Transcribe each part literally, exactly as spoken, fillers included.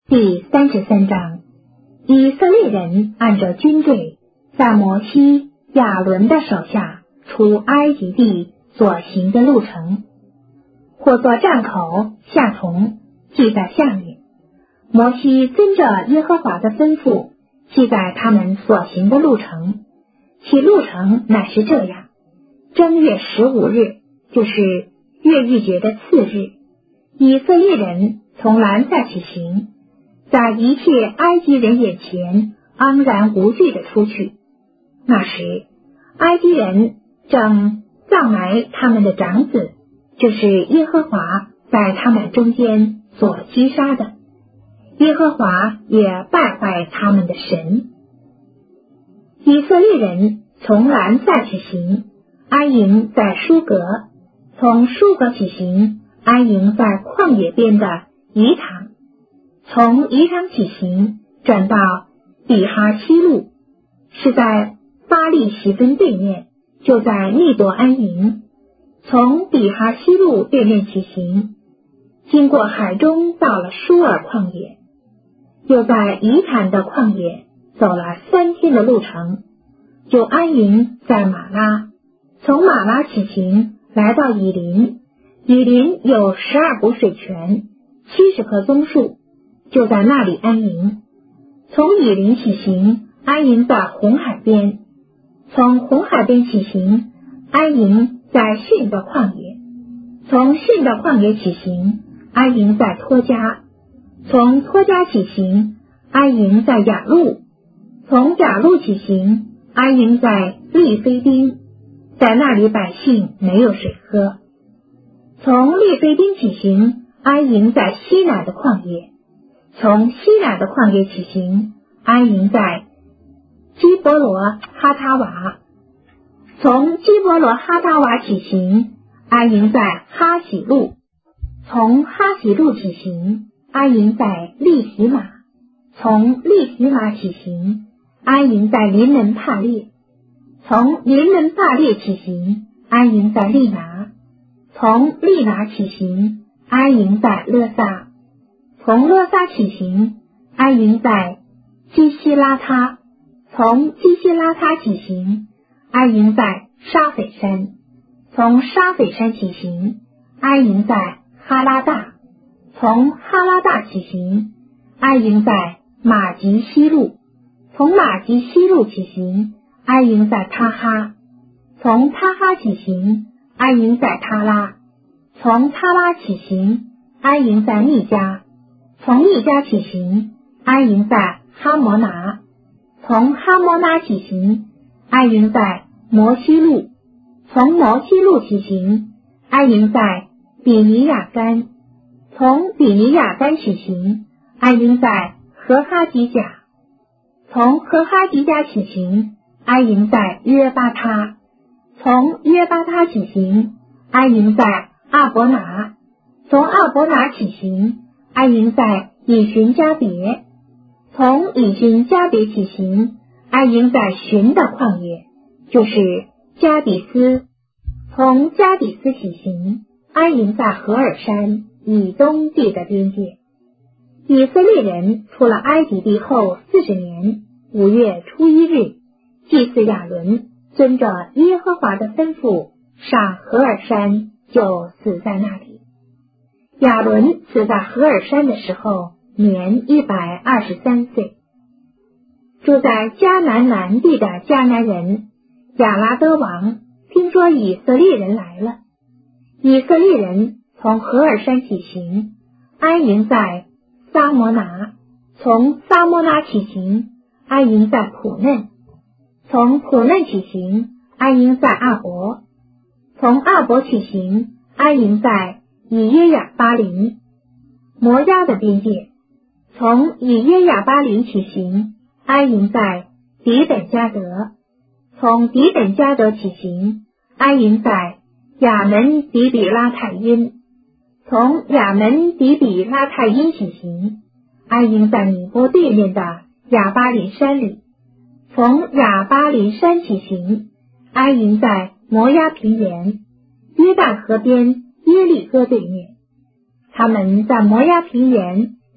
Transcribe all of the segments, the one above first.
第三十三章，以色列人按着军队，在摩西、亚伦的手下出埃及地所行的路程，或作站口下同，记在下面。摩西遵着耶和华的吩咐，记载他们所行的路程。其路程乃是这样：正月十五日，就是月逾节的次日，以色列人从兰塞起行，在一切埃及人眼前安然无惧地出去。那时，埃及人正葬埋他们的长子，就是耶和华在他们中间所击杀的。耶和华也败坏他们的神。以色列人从兰塞起行，安营在舒格；从舒格起行，安营在旷野边的以坦；从以坦起行，转到比哈西路，是在巴利喜分对面，就在密朵安营；从比哈西路对面起行，经过海中，到了舒尔旷野，又在以坦的旷野走了三天的路程，就安营在马拉。从马拉起行，来到以琳，以琳有十二股水泉，七十棵棕树，就在那里安营。从以琳起行，安营在红海边；从红海边起行，安营在逊的旷野；从逊的旷野起行，安营在托家；从托家起行，安营在雅路；从雅路起行，安营在利非丁，在那里百姓没有水喝；从利非丁起行，安营在西乃的旷野；从西乃的旷野起行，安营在基伯罗哈他瓦；从基伯罗哈他瓦起行，安营在哈喜路；从哈喜路起行，安营在利喜马；从利喜马起行，安营在临门帕列；从临门帕列起行，安营在利拿；从利拿起行，安营在勒撒；从勒撒起行，安营在基西拉他；从基西拉他起行，安营在沙斐山；从沙斐山起行，安营在哈拉大；从哈拉大起行，安营在马吉西路；从马吉西路起行，安营在他哈；从他哈起行，安营在他拉；从他拉起行，安营在密加；从密加起行，安营在哈摩拿；从哈摩拿起行，安营在摩西路；从摩西路起行，安营在比尼亚干；从比尼亚干起行，安营在何哈吉甲；从何哈吉甲起行，安营在约巴他；从约巴他起行，安营在阿伯拿；从阿伯拿起行，安营在以寻加别；从以寻加别起行，安营在寻的旷野，就是加底斯；从加底斯起行，安营在何尔山以东地的边界。以色列人出了埃及地后四十年，五月初一日，祭司亚伦遵着耶和华的吩咐上何尔山，就死在那里。亚伦死在何尔山的时候，年一百二十三岁。住在迦南南地的迦南人亚拉德王听说以色列人来了，以色列人从何尔山起行，安营在撒摩拿；从撒摩拿起行，安营在普嫩；从普嫩起行，安营在阿伯；从阿伯起行，安营在以耶亚巴林，摩押的边界；从以耶亚巴林起行，安营在底本加德；从底本加德起行，安营在亚门底比拉太因；从亚门底比拉太因起行，安营在米波对面的亚巴林山里；从亚巴林山起行，安营在摩押平原，约旦河边耶利哥对面。他们在摩押平原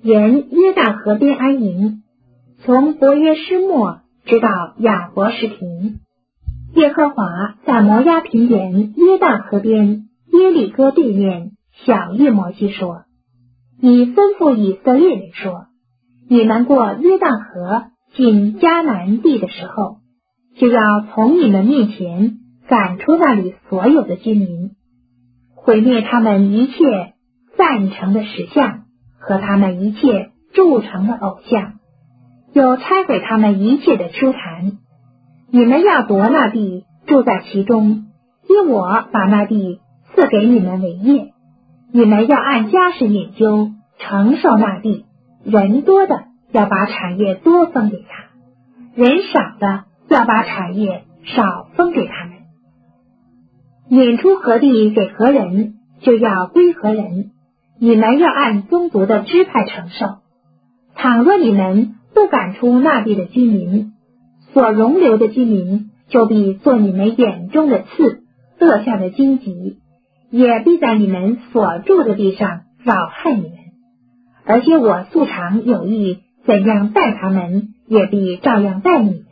沿约旦河边安营，从伯约施末直到亚伯什亭。耶和华在摩押平原约旦河边耶利哥对面晓谕摩西说：你吩咐以色列人说，你们过约旦河进迦南地的时候，就要从你们面前赶出那里所有的居民，毁灭他们一切赞成的石像和他们一切铸成的偶像，又拆毁他们一切的出坛。你们要夺那地，住在其中，因我把那地赐给你们为业。你们要按家世研究，承受那地，人多的要把产业多分给他，人少的要把产业少分给他们。撵出何地给何人，就要归何人。你们要按宗族的支派承受。倘若你们不赶出那地的居民，所容留的居民就必做你们眼中的刺，恶下的荆棘，也必在你们所住的地上扰害你们。而且我素常有意怎样待他们，也必照样待你们。